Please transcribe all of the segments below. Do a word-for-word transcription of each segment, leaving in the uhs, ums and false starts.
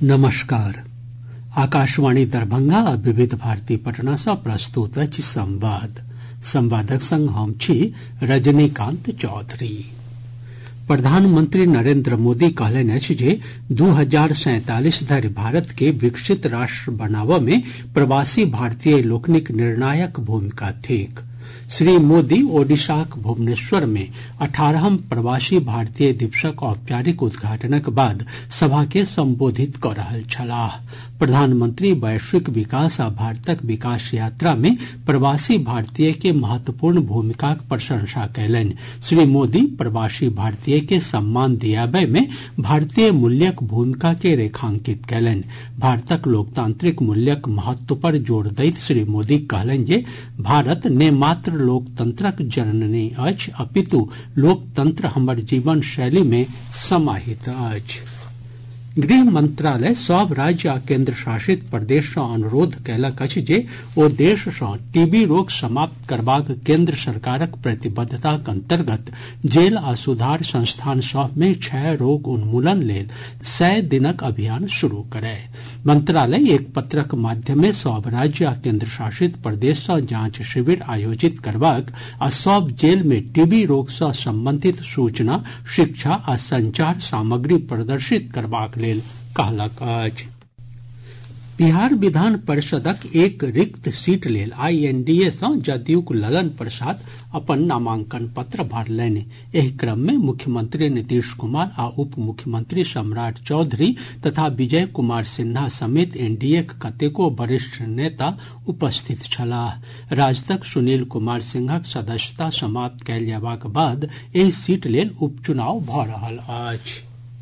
नमस्कार। आकाशवाणी दरभंगा आ विविध भारती पटना सँ प्रस्तुत अछि संवाद। संवादक संग हम छी रजनीकांत चौधरी। प्रधानमंत्री नरेंद्र मोदी कहलनि अछि जे दू हजार सैंतालीस धरि भारत के विकसित राष्ट्र बनाबऽ मे प्रवासी भारतीय लोकनिक निर्णायक भूमिका थिक। श्री मोदी ओडिशाक भुवनेश्वर मे अठारहम प्रवासी भारतीय दिवसक औपचारिक उद्घाटनक बाद सभा के संबोधित कऽ रहल छलाह। प्रधानमंत्री वैश्विक विकास आ भारतक विकास यात्रा मे प्रवासी भारतीय के महत्वपूर्ण भूमिकाक प्रशंसा कयलनि। श्री मोदी प्रवासी भारतीय के सम्मान दियाबय मे भारतीय मूल्यक भूमिका के रेखांकित कयलनि। भारतक लोकतांत्रिक मूल्यक महत्व पर जोर दैत श्री मोदी कहलनि जे भारत ने मात्र लोकतंत्रक जननी अछि अपितु लोकतंत्र हमर जीवन शैली मे समाहित अछि। गृह मंत्रालय सभ राज्य आ केंद्र शासित प्रदेश सँ अनुरोध कयलक अछि जे ओ देश सँ टीबी रोग समाप्त करबाक केंद्र सरकारक प्रतिबद्धताक अंतर्गत जेल आ सुधार संस्थान सभ मे क्षय रोग उन्मूलन लेल सय दिनक अभियान शुरू करय। मंत्रालय एक पत्रक माध्यमे सभ राज्य आ केंद्र शासित प्रदेश सँ जांच शिविर आयोजित करबाक आ सभ जेल मे टीबी रोग सँ संबंधित सूचना, शिक्षा आ संचार सामग्री प्रदर्शित करबाक लेल कहलक अछि। बिहार विधान परिषदक एक रिक्त सीट लेल आइ एनडीए सँ जदयूक ललन प्रसाद अपन नामांकन पत्र भरलनि। एहि क्रम मे मुख्यमंत्री नीतीश कुमार आ उप मुख्यमंत्री सम्राट चौधरी तथा विजय कुमार सिन्हा समेत एनडीएक कतेको वरिष्ठ नेता उपस्थित छलाह। राजदक सुनील कुमार सिंहक सदस्यता समाप्त कयल जेबाक बाद एहि सीट लेल उपचुनाव भऽ रहल अछि।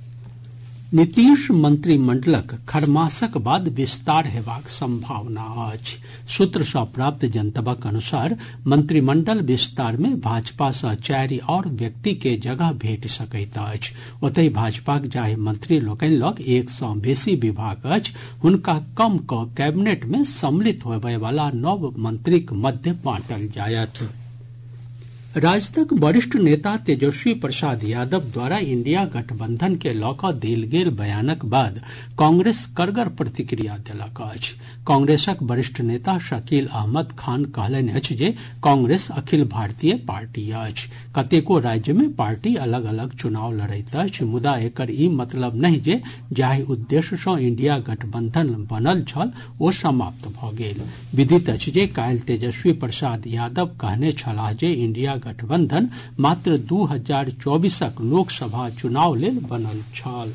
नीतीश मंत्रिमंडलक खरमासक बाद विस्तार हेबाक संभावना अछि। सूत्र सँ प्राप्त जनतबक अनुसार मंत्रिमंडल विस्तार मे भाजपा सँ चारि आओर व्यक्ति के जगह भेटि सकैत अछि। ओतहि भाजपाक जाहि मंत्री लोकनि लग एक सँ बेसी विभाग अछि हुनका कम कऽ कैबिनेट मे सम्मिलित होबय वला नव मंत्रीक मध्य बांटल जायत। राजदक वरिष्ठ नेता तेजस्वी प्रसाद यादव द्वारा इंडिया गठबंधन के लऽ कऽ देल गेल बयानक बाद कांग्रेस कड़गर प्रतिक्रिया देलक अछि। कांग्रेसक वरिष्ठ नेता शकील अहमद खान कहलनि अछि जे कांग्रेस अखिल भारतीय पार्टी अछि। कतेको राज्य मे पार्टी अलग अलग चुनाव लड़ैत अछि, मुदा एकर ई मतलब नहि जे जाहि उद्देश्य सँ इंडिया गठबंधन बनल छल ओ समाप्त भऽ गेल। विदित अछि जे काल्हि तेजस्वी प्रसाद यादव कहने छलाह जे इंडिया गठबंधन मात्र दू हजार चौबीसक लोकसभा चुनाव लेल बनल छल।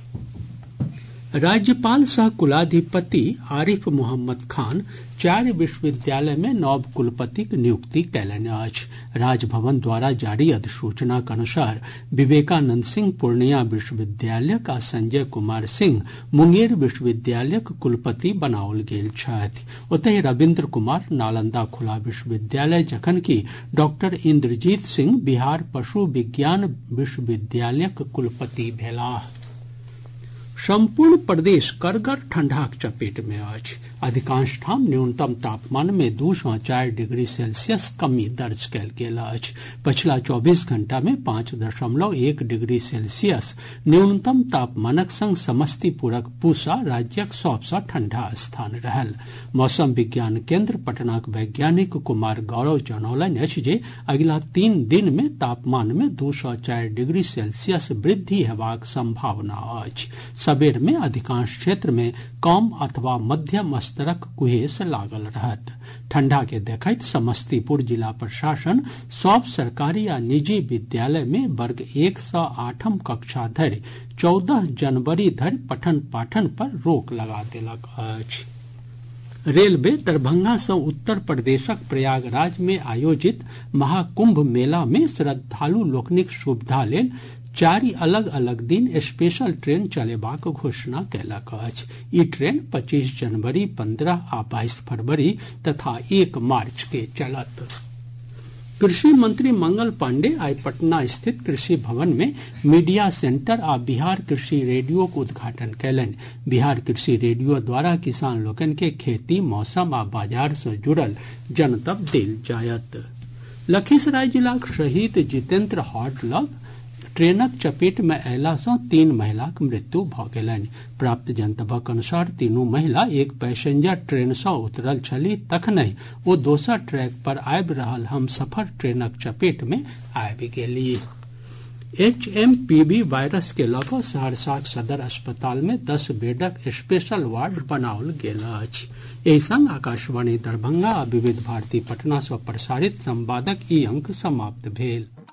राज्यपाल सह कुलाधिपति आरिफ मोहम्मद खान चारि विश्वविद्यालय में नव कुलपतिक नियुक्ति कयलनि अछि। राजभवन द्वारा जारी अधिसूचनाक अनुसार विवेकानंद सिंह पूर्णिया विश्वविद्यालयक आ संजय कुमार सिंह मुंगेर विश्वविद्यालयक कुलपति बनाओल गेल छथि। ओतहि रविन्द्र कुमार नालंदा खुला विश्वविद्यालय जखनकि डॉक्टर इंद्रजीत सिंह बिहार पशु विज्ञान विश्वविद्यालयक कुलपति भेलाह। संपूर्ण प्रदेश कड़गर ठंढाक चपेट मे अछि। अधिकांश ठाम न्यूनतम तापमान मे दू सँ चारि डिग्री सेल्सियस कमी दर्ज कयल गेल अछि। पछिला चौबीस घंटा मे पांच दशमलव एक डिग्री सेल्सियस न्यूनतम तापमानक संग समस्तीपुरक पूसा राज्यक सभ सँ ठंढा स्थान रहल। मौसम विज्ञान केन्द्र पटनाक वैज्ञानिक कुमार गौरव जनौलनि अछि जे अगिला तीन दिन मे तापमान मे दू सँ चारि डिग्री सेल्सियस वृद्धि हेबाक संभावना अछि। सबेर मे अधिकांश क्षेत्र मे कम अथवा मध्यम स्तरक कुहेस लागल रहत। ठंढा के देखैत समस्तीपुर जिला प्रशासन सभ सरकारी आ निजी विद्यालय मे वर्ग एक सँ आठम कक्षा धरि चौदह जनवरी धरि पठन पाठन पर रोक लगा देलक अछि। रेलवे दरभंगा सँ उत्तर प्रदेशक प्रयागराज मे आयोजित महाकुंभ मेला मे श्रद्धालु लोकनिक सुविधा लेल चारि अलग अलग दिन स्पेशल ट्रेन चलेबाक घोषणा कयलक अछि। ई ट्रेन पच्चीस जनवरी, पंद्रह आ बाईस फरवरी तथा एक मार्च के चलत। कृषि मंत्री मंगल पांडेय आइ पटना स्थित कृषि भवन मे मीडिया सेंटर आ बिहार कृषि रेडियोक उद्घाटन कयलनि। बिहार कृषि रेडियो द्वारा किसान लोकनि के खेती, मौसम आ बाजार सँ जुड़ल जनतब देल जायत। लखीसराय जिलाक शहीद जितेंद्र हाट लग ट्रेनक चपेट मे अयला सँ तीन महिलाक मृत्यु भऽ गेलनि। प्राप्त जनतबक अनुसार तीनू महिला एक पैसेंजर ट्रेन सँ उतरल छलीह, तखनहि ओ दोसर ट्रैक पर आबि रहल हमसफर ट्रेनक चपेट मे आबि गेलीह। H M P V virus के लऽ कऽ सहरसाक सदर अस्पताल मे दस बेडक स्पेशल वार्ड बनाओल गेल अछि। एहि संग आकाशवाणी दरभंगा आ विविध भारती पटना सँ प्रसारित संवादक ई अंक समाप्त भेल।